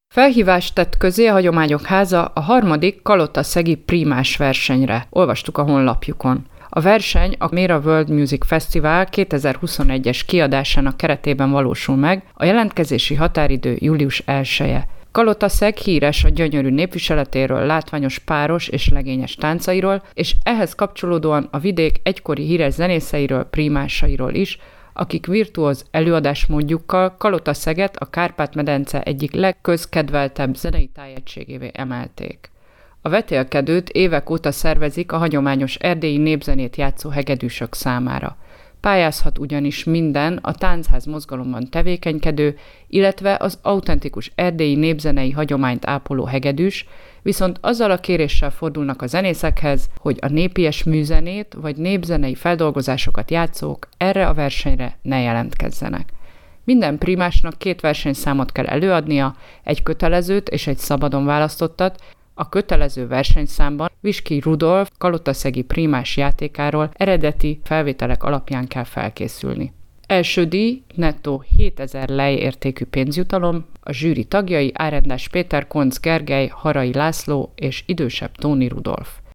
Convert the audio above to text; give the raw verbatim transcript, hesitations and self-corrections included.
Felhívást tett közé a Hagyományok Háza a harmadik kalotaszegi prímás versenyre. Olvastuk a honlapjukon. A verseny a Mera World Music Festival kétezer-huszonegyes kiadásának keretében valósul meg, a jelentkezési határidő július elseje. Kalotaszeg híres a gyönyörű népviseletéről, látványos páros és legényes táncairól, és ehhez kapcsolódóan a vidék egykori híres zenészeiről, prímásairól is, akik virtuóz előadásmódjukkal Kalotaszeget a Kárpát-medence egyik legközkedveltebb zenei tájegységévé emelték. A vetélkedőt évek óta szervezik a hagyományos erdélyi népzenét játszó hegedűsök számára. Pályázhat ugyanis minden a táncház mozgalomban tevékenykedő, illetve az autentikus erdélyi népzenei hagyományt ápoló hegedűs, viszont azzal a kéréssel fordulnak a zenészekhez, hogy a népies műzenét vagy népzenei feldolgozásokat játszók erre a versenyre ne jelentkezzenek. Minden prímásnak két versenyszámot kell előadnia, egy kötelezőt és egy szabadon választottat. A kötelező versenyszámban Viski Rudolf kalotaszegi prímás játékáról eredeti felvételek alapján kell felkészülni. Első díj nettó hétezer lej értékű pénzjutalom, a zsűri tagjai Árendás Péter, Koncz Gergely, Harai László és idősebb Tóni Rudolf.